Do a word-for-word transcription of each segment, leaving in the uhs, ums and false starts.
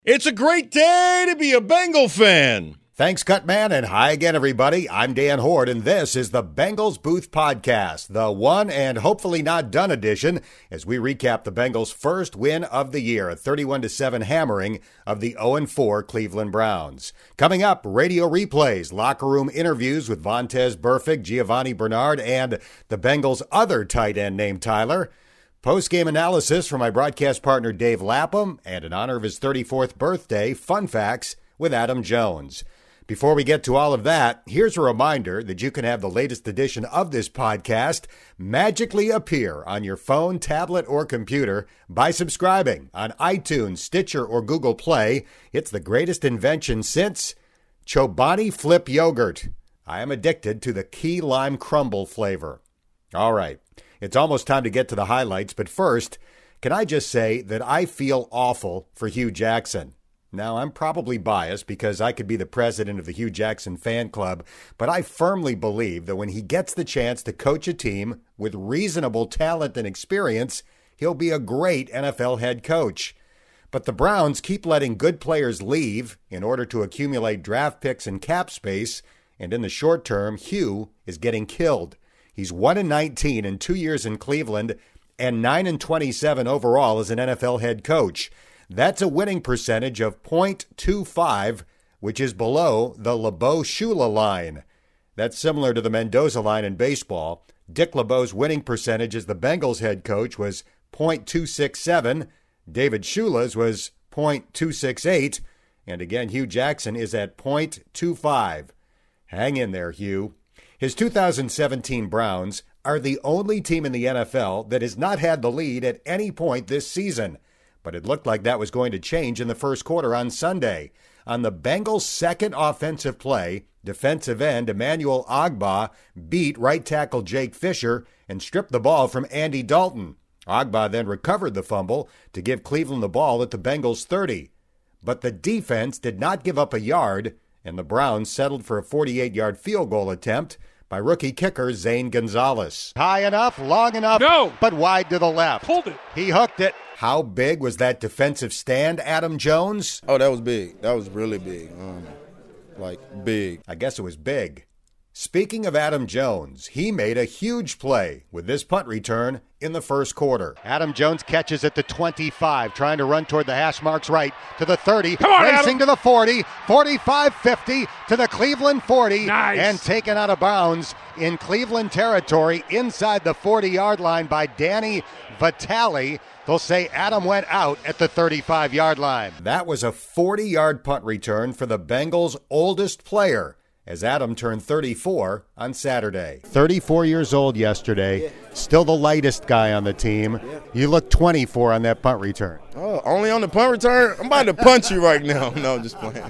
It's a great day to be a Bengal fan. Thanks, Cutman, and hi again, everybody. I'm Dan Horde, and this is the Bengals Booth Podcast, the one and hopefully not done edition, as we recap the Bengals' first win of the year, a thirty-one to seven hammering of the oh and four Cleveland Browns. Coming up, radio replays, locker room interviews with Vontaze Burfict, Giovanni Bernard, and the Bengals' other tight end named Tyler. Post-game analysis from my broadcast partner Dave Lapham, and in honor of his thirty-fourth birthday, fun facts with Adam Jones. Before we get to all of that, here's a reminder that you can have the latest edition of this podcast magically appear on your phone, tablet, or computer by subscribing on iTunes, Stitcher, or Google Play. It's the greatest invention since Chobani Flip Yogurt. I am addicted to the key lime crumble flavor. All right. It's almost time to get to the highlights, but first, can I just say that I feel awful for Hugh Jackson. Now, I'm probably biased because I could be the president of the Hugh Jackson fan club, but I firmly believe that when he gets the chance to coach a team with reasonable talent and experience, he'll be a great N F L head coach. But the Browns keep letting good players leave in order to accumulate draft picks and cap space, and in the short term, Hugh is getting killed. He's one and nineteen in two years in Cleveland and nine and twenty-seven overall as an N F L head coach. That's a winning percentage of point two five, which is below the LeBeau-Shula line. That's similar to the Mendoza line in baseball. Dick LeBeau's winning percentage as the Bengals head coach was point two six seven. David Shula's was point two six eight. And again, Hugh Jackson is at point two five. Hang in there, Hugh. His two thousand seventeen Browns are the only team in the N F L that has not had the lead at any point this season. But it looked like that was going to change in the first quarter on Sunday. On the Bengals' second offensive play, defensive end Emmanuel Ogbah beat right tackle Jake Fisher and stripped the ball from Andy Dalton. Ogbah then recovered the fumble to give Cleveland the ball at the Bengals' thirty. But the defense did not give up a yard, and the Browns settled for a forty-eight-yard field goal attempt by rookie kicker Zane Gonzalez. High enough, long enough, no, but wide to the left. Pulled it. He hooked it. How big was that defensive stand, Adam Jones? Oh, that was big. That was really big. Um, like, big. I guess it was big. Speaking of Adam Jones, he made a huge play with this punt return in the first quarter. Adam Jones catches at the twenty-five, trying to run toward the hash marks right to the thirty, Come on, racing Adam. to the forty, forty-five fifty to the Cleveland forty, nice. And taken out of bounds in Cleveland territory inside the forty-yard line by Danny Vitale. They'll say Adam went out at the thirty-five-yard line. That was a forty-yard punt return for the Bengals' oldest player, as Adam turned thirty-four on Saturday. thirty-four years old yesterday, yeah. Still the lightest guy on the team. Yeah. You look twenty-four on that punt return. Oh, only on the punt return? I'm about to punch you right now. No, I'm just playing.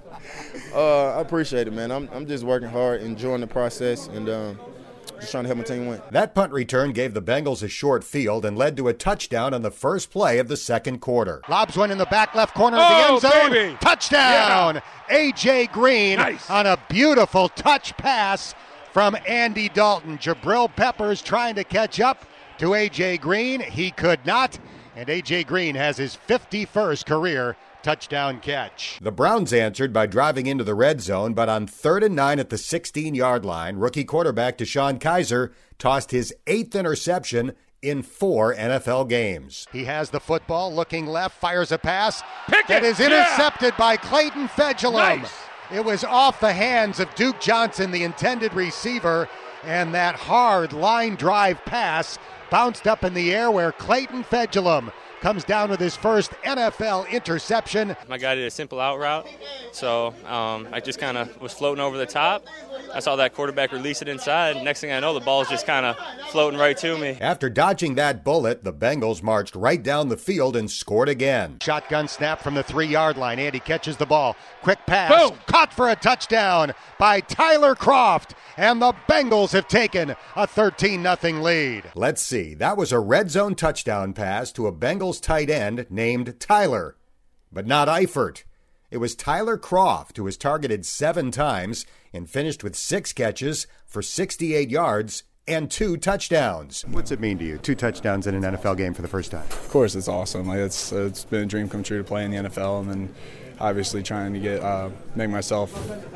Uh, I appreciate it, man. I'm I'm just working hard, enjoying the process, and um, just trying to help my team win. That punt return gave the Bengals a short field and led to a touchdown on the first play of the second quarter. Lobs one in the back left corner of the oh, end zone. Baby. Touchdown! Yeah. A J. Green nice. On a beautiful touch pass from Andy Dalton. Jabril Peppers trying to catch up to A J. Green. He could not, and A J. Green has his fifty-first career touchdown catch. The Browns answered by driving into the red zone, but on third and nine at the sixteen-yard line, rookie quarterback DeShone Kizer tossed his eighth interception in four N F L games. He has the football, looking left, fires a pass Pick that it. is intercepted yeah. by Clayton Fedulum. Nice. It was off the hands of Duke Johnson, the intended receiver, and that hard line drive pass bounced up in the air where Clayton Fedulum comes down with his first N F L interception. My guy did a simple out route, so um, I just kind of was floating over the top. I saw that quarterback release it inside. Next thing I know, the ball's just kind of floating right to me. After dodging that bullet, the Bengals marched right down the field and scored again. Shotgun snap from the three-yard line. Andy catches the ball. Quick pass. Boom. Caught for a touchdown by Tyler Kroft. And the Bengals have taken a thirteen nothing lead. Let's see. That was a red zone touchdown pass to a Bengals tight end named Tyler, but not Eifert. It was Tyler Kroft who was targeted seven times and finished with six catches for sixty-eight yards and two touchdowns. What's it mean to you, two touchdowns in an N F L game for the first time? Of course, it's awesome. Like it's it's been a dream come true to play in the N F L, and then obviously trying to get uh, make myself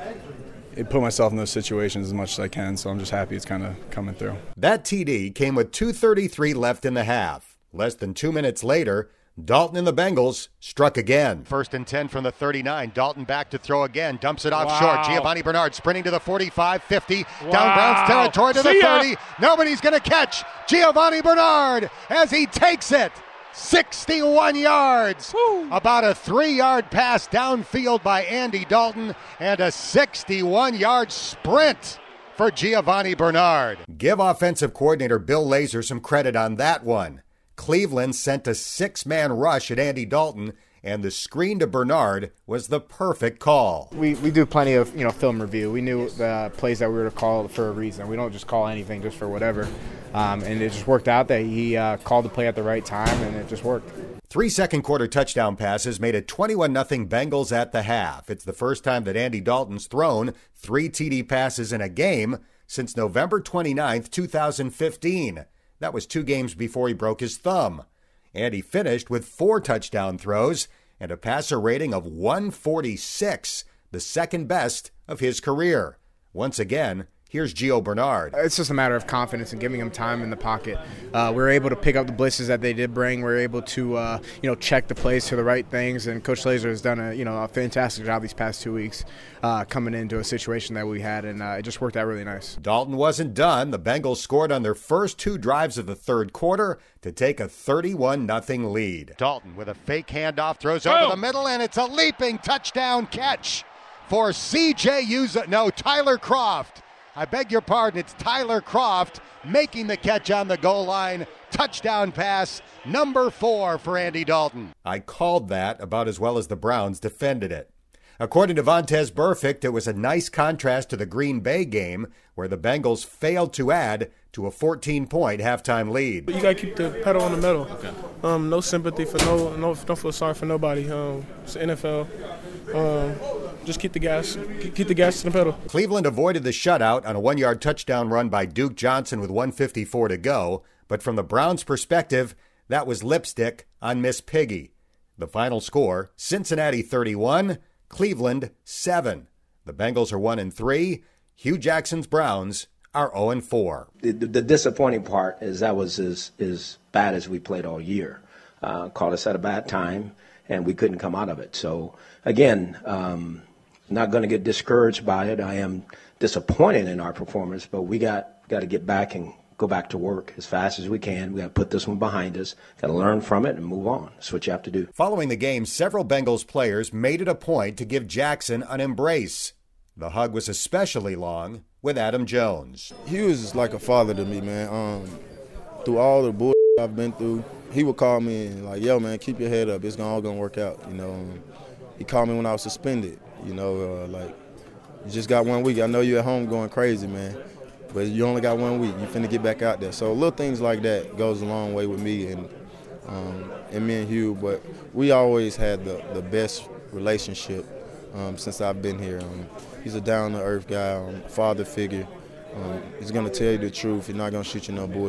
put myself in those situations as much as I can. So I'm just happy it's kind of coming through. That T D came with two thirty-three left in the half. Less than two minutes later, Dalton and the Bengals struck again. First and ten from the thirty-nine. Dalton back to throw again. Dumps it off Wow. short. Giovanni Bernard sprinting to the forty-five, fifty. Wow. Down Browns territory to See the ya. thirty. Nobody's going to catch Giovanni Bernard as he takes it. sixty-one yards. Woo. About a three-yard pass downfield by Andy Dalton and a sixty-one-yard sprint for Giovanni Bernard. Give offensive coordinator Bill Lazor some credit on that one. Cleveland sent a six-man rush at Andy Dalton, and the screen to Bernard was the perfect call. We we do plenty of you know film review. We knew the plays that we were to call for a reason. We don't just call anything just for whatever. Um, and it just worked out that he uh, called the play at the right time, and it just worked. Three second-quarter touchdown passes made it twenty-one nothing Bengals at the half. It's the first time that Andy Dalton's thrown three T D passes in a game since November twenty-ninth, two thousand fifteen. That was two games before he broke his thumb. And he finished with four touchdown throws and a passer rating of one forty-six, the second best of his career. Once again, here's Gio Bernard. It's just a matter of confidence and giving him time in the pocket. Uh, we were able to pick up the blitzes that they did bring. We were able to, uh, you know, check the plays to the right things. And Coach Lazor has done a, you know, a fantastic job these past two weeks uh, coming into a situation that we had, and uh, it just worked out really nice. Dalton wasn't done. The Bengals scored on their first two drives of the third quarter to take a thirty-one nothing lead. Dalton with a fake handoff throws over Boom. the middle, and it's a leaping touchdown catch for C J Uzomah. No, Tyler Croft. I beg your pardon, it's Tyler Croft making the catch on the goal line. Touchdown pass, number four for Andy Dalton. I called that about as well as the Browns defended it. According to Vontaze Burfict, it was a nice contrast to the Green Bay game where the Bengals failed to add to a fourteen-point halftime lead. You got to keep the pedal on the metal. Okay. Um, no sympathy for no, no, don't feel sorry for nobody. Um, it's the N F L. Um, just keep the gas, keep the gas to the pedal. Cleveland avoided the shutout on a one-yard touchdown run by Duke Johnson with one fifty-four to go, but from the Browns' perspective, that was lipstick on Miss Piggy. The final score, Cincinnati thirty-one, Cleveland seven. The Bengals are one and three. Hugh Jackson's Browns are oh and four. The, the disappointing part is that was as, as bad as we played all year. Uh, caught us at a bad time, and we couldn't come out of it. So, again, um, not going to get discouraged by it. I am disappointed in our performance, but we got, got to get back and go back to work as fast as we can. We got to put this one behind us, got to learn from it and move on. That's what you have to do. Following the game, several Bengals players made it a point to give Jackson an embrace. The hug was especially long with Adam Jones. He was like a father to me, man. Um, through all the bull I've been through, he would call me and like, yo, man, keep your head up. It's all going to work out, you know. Um, he called me when I was suspended, you know, uh, like, you just got one week. I know you're at home going crazy, man, but you only got one week. You finna get back out there. So little things like that goes a long way with me and um, and me and Hugh. But we always had the, the best relationship um, since I've been here. Um, he's a down-to-earth guy, um, father figure. Um, he's going to tell you the truth. He's not going to shoot you no bullshit.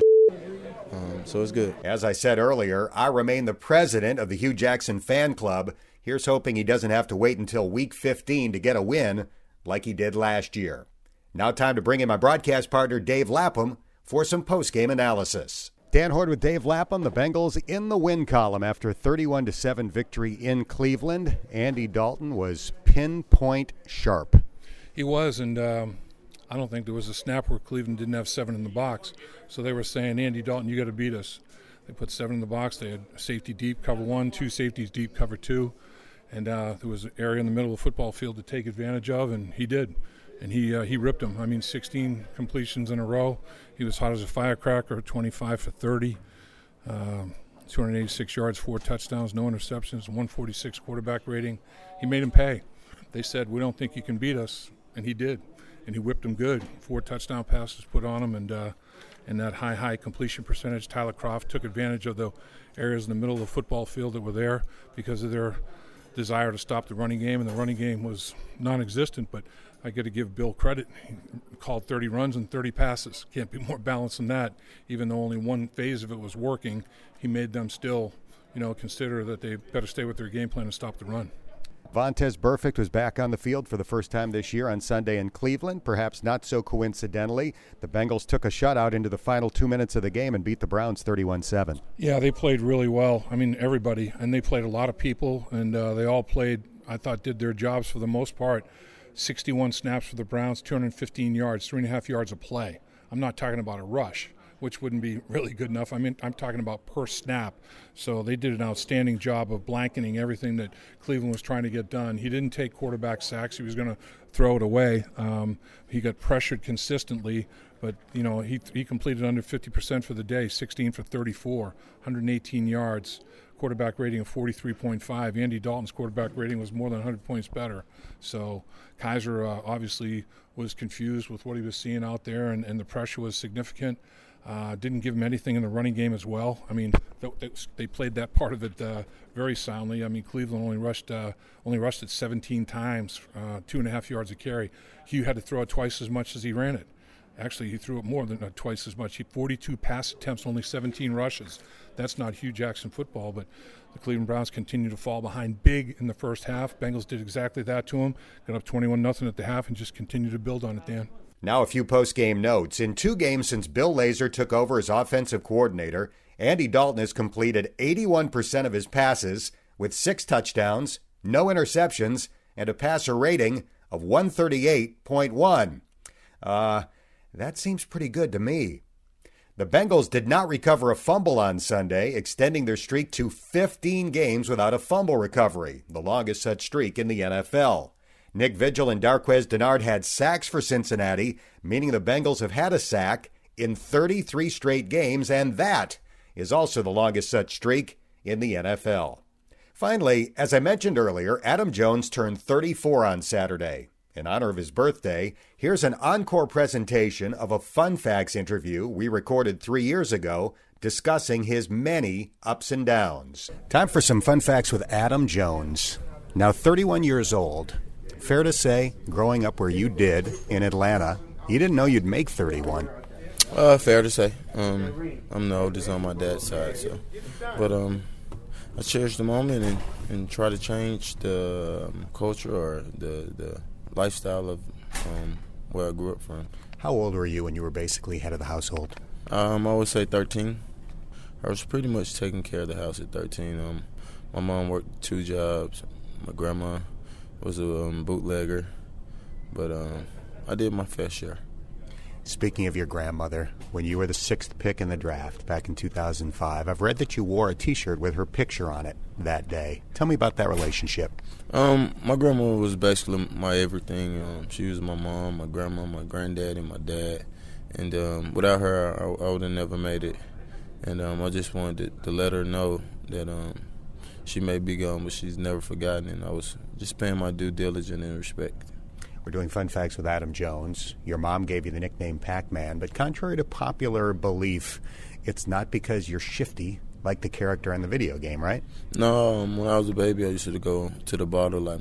Um, so it's good. As I said earlier, I remain the president of the Hugh Jackson fan club. Here's hoping he doesn't have to wait until week fifteen to get a win like he did last year. Now time to bring in my broadcast partner, Dave Lapham, for some post-game analysis. Dan Hoard with Dave Lapham. The Bengals in the win column after a thirty-one to seven victory in Cleveland. Andy Dalton was pinpoint sharp. He was, and um, I don't think there was a snap where Cleveland didn't have seven in the box. So they were saying, Andy Dalton, you got to beat us. They put seven in the box. They had safety deep, cover one, two safeties deep, cover two. And uh, there was an area in the middle of the football field to take advantage of, and he did. And he uh, he ripped them. I mean, sixteen completions in a row. He was hot as a firecracker, twenty-five for thirty, um, two hundred eighty-six yards, four touchdowns, no interceptions, one forty-six quarterback rating. He made him pay. They said, we don't think you can beat us, and he did. And he whipped them good. Four touchdown passes put on him, and uh, and that high, high completion percentage. Tyler Croft took advantage of the areas in the middle of the football field that were there because of their desire to stop the running game, and the running game was non-existent. But I got to give Bill credit. He called thirty runs and thirty passes. Can't be more balanced than that. Even though only one phase of it was working, he made them still, you know, consider that they better stay with their game plan and stop the run. Vontaze Burfict was back on the field for the first time this year on Sunday in Cleveland. Perhaps not so coincidentally, the Bengals took a shutout into the final two minutes of the game and beat the Browns thirty-one seven. Yeah, they played really well. I mean, everybody. And they played a lot of people, and uh, they all played, I thought, did their jobs for the most part. sixty-one snaps for the Browns, two hundred fifteen yards, three and a half yards a play. I'm not talking about a rush, which wouldn't be really good enough. I mean, I'm talking about per snap. So they did an outstanding job of blanketing everything that Cleveland was trying to get done. He didn't take quarterback sacks. He was going to throw it away. Um, he got pressured consistently, but, you know, he he completed under fifty percent for the day, sixteen for thirty-four, one hundred eighteen yards, quarterback rating of forty-three point five. Andy Dalton's quarterback rating was more than one hundred points better. So Kaiser uh, obviously was confused with what he was seeing out there, and, and the pressure was significant. Uh, didn't give him anything in the running game as well. I mean, they, they played that part of it uh, very soundly. I mean, Cleveland only rushed uh, only rushed it seventeen times, uh, two and a half yards a carry. Hugh had to throw it twice as much as he ran it. Actually, he threw it more than uh, twice as much. He had forty-two pass attempts, only seventeen rushes. That's not Hugh Jackson football, but the Cleveland Browns continue to fall behind big in the first half. Bengals did exactly that to them. Got up twenty-one nothing at the half and just continued to build on it, Dan. Now a few post-game notes. In two games since Bill Lazor took over as offensive coordinator, Andy Dalton has completed eighty-one percent of his passes with six touchdowns, no interceptions, and a passer rating of one thirty-eight point one. Uh, that seems pretty good to me. The Bengals did not recover a fumble on Sunday, extending their streak to fifteen games without a fumble recovery, the longest such streak in the N F L. Nick Vigil and Darqueze Dennard had sacks for Cincinnati, meaning the Bengals have had a sack in thirty-three straight games, and that is also the longest such streak in the N F L. Finally, as I mentioned earlier, Adam Jones turned thirty-four on Saturday. In honor of his birthday, here's an encore presentation of a Fun Facts interview we recorded three years ago discussing his many ups and downs. Time for some fun facts with Adam Jones. Now thirty-one years old. Fair to say, growing up where you did in Atlanta, you didn't know you'd make thirty-one. Uh, fair to say. Um, I'm the oldest on my dad's side, so. But um, I cherish the moment and, and try to change the um, culture or the, the lifestyle of um, where I grew up from. How old were you when you were basically head of the household? Um, I would say thirteen. I was pretty much taking care of the house at thirteen. Um, my mom worked two jobs. My grandma was a um, bootlegger, but um, I did my fair share. Speaking of your grandmother, when you were the sixth pick in the draft back in two thousand five, I've read that you wore a T-shirt with her picture on it that day. Tell me about that relationship. Um, my grandma was basically my everything. Um, she was my mom, my grandma, my granddad, and my dad. And um, without her, I, I would have never made it. And um, I just wanted to, to let her know that um, she may be gone, but she's never forgotten. And I was just paying my due diligence and respect. We're doing Fun Facts with Adam Jones. Your mom gave you the nickname Pac-Man, but contrary to popular belief, it's not because you're shifty like the character in the video game, right? No, um, when I was a baby, I used to go to the bottle like,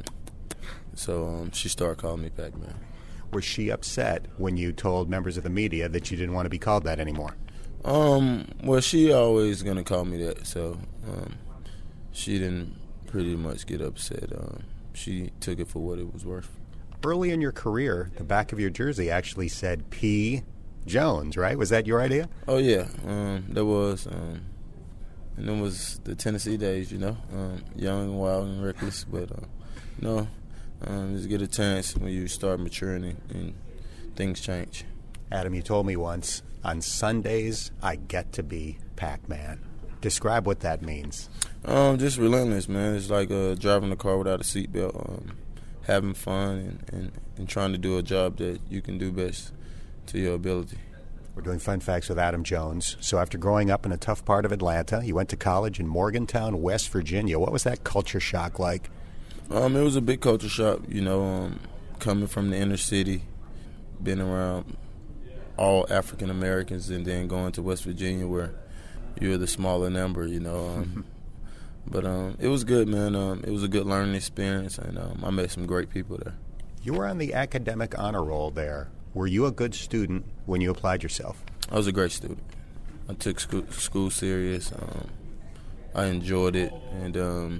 so um, she started calling me Pac-Man. Was she upset when you told members of the media that you didn't want to be called that anymore? Um, well, she always gonna call me that, so um, she didn't pretty much get upset. Um, she took it for what it was worth. Early in your career, the back of your jersey actually said P. Jones, right? Was that your idea? Oh, yeah. Um, that was. Um, and it was the Tennessee days, you know, um, young, wild, and reckless. But, uh, no, um, just get a chance when you start maturing and, and things change. Adam, you told me once, on Sundays, I get to be Pac-Man. Describe what that means. Um, just relentless, man. It's like uh, driving a car without a seatbelt. Um, having fun and, and, and trying to do a job that you can do best to your ability. We're doing Fun Facts with Adam Jones. So after growing up in a tough part of Atlanta, you went to college in Morgantown, West Virginia. What was that culture shock like? Um, it was a big culture shock, you know, um, coming from the inner city, being around all African Americans, and then going to West Virginia where you're the smaller number, you know. Um, But um, it was good, man. Um, it was a good learning experience, and um, I met some great people there. You were on the academic honor roll there. Were you a good student when you applied yourself? I was a great student. I took school, school serious. Um, I enjoyed it, and um,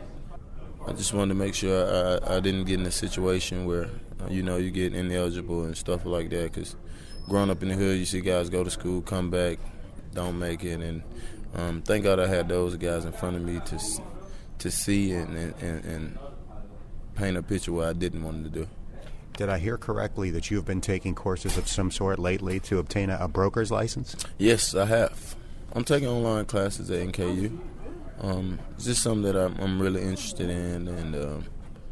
I just wanted to make sure I, I didn't get in a situation where, uh, you know, you get ineligible and stuff like that. Because growing up in the hood, you see guys go to school, come back, don't make it, and um, thank God I had those guys in front of me to to see and, and, and paint a picture what I didn't want to do. Did I hear correctly that you've been taking courses of some sort lately to obtain a, a broker's license? Yes, I have. I'm taking online classes at N K U. Um, it's just something that I'm, I'm really interested in, and um,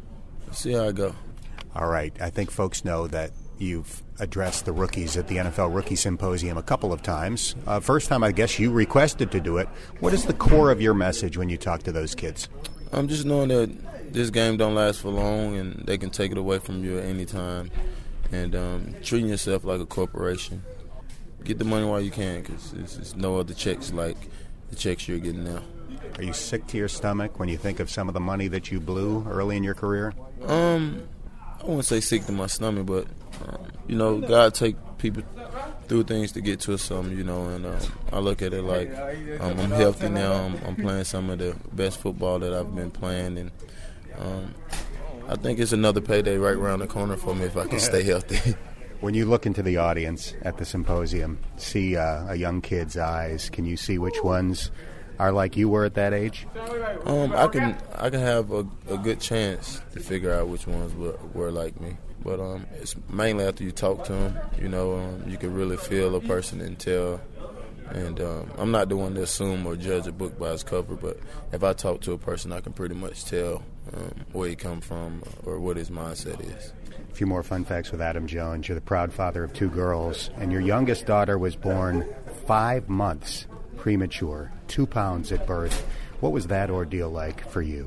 see how I go. All right. I think folks know that you've addressed the rookies at the N F L Rookie Symposium a couple of times. Uh, first time, I guess, you requested to do it. What is the core of your message when you talk to those kids? I'm just knowing that this game don't last for long, and they can take it away from you at any time. And um, treating yourself like a corporation. Get the money while you can, because there's no other checks like the checks you're getting now. Are you sick to your stomach when you think of some of the money that you blew early in your career? Um, I wouldn't say sick to my stomach, but, um, you know, God take people through things to get to something, you know, and um, I look at it like um, I'm healthy now. I'm, I'm playing some of the best football that I've been playing, and um, I think it's another payday right around the corner for me if I can stay healthy. When you look into the audience at the symposium, see uh, a young kid's eyes, can you see which ones are like you were at that age? Um, I can I can have a, a good chance to figure out which ones were, were like me. But um, it's mainly after you talk to them, you know, um, you can really feel a person and tell. And um, I'm not the one to assume or judge a book by its cover, but if I talk to a person, I can pretty much tell um, where he come from or what his mindset is. A few more fun facts with Adam Jones. You're the proud father of two girls, and your youngest daughter was born five months premature, two pounds at birth. What was that ordeal like for you?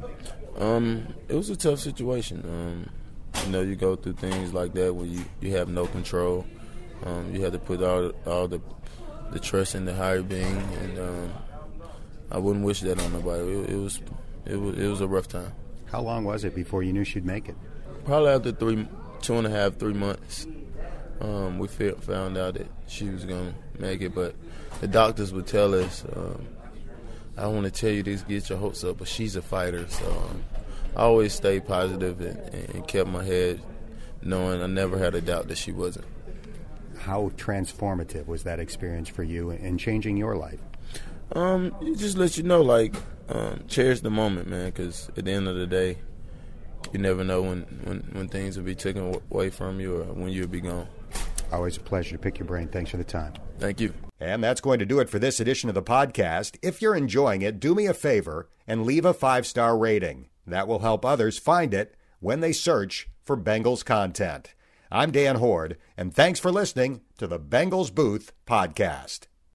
Um, it was a tough situation. Um, you know, you go through things like that when you, you have no control. Um, you have to put all, all the the trust in the higher being, and um, I wouldn't wish that on nobody. It, it was it was it was a rough time. How long was it before you knew she'd make it? Probably after three, two and a half, three months, um, we found out that she was gonna make it. But the doctors would tell us, um, "I don't want to tell you this, get your hopes up, but she's a fighter." So um, I always stayed positive and, and kept my head, knowing I never had a doubt that she wasn't. How transformative was that experience for you in changing your life? Um, it just lets you know, like, um, cherish the moment, man, because at the end of the day, you never know when, when, when things will be taken away from you or when you'll be gone. Always a pleasure to pick your brain. Thanks for the time. Thank you. And that's going to do it for this edition of the podcast. If you're enjoying it, do me a favor and leave a five-star rating. That will help others find it when they search for Bengals content. I'm Dan Hoard, and thanks for listening to the Bengals Booth Podcast.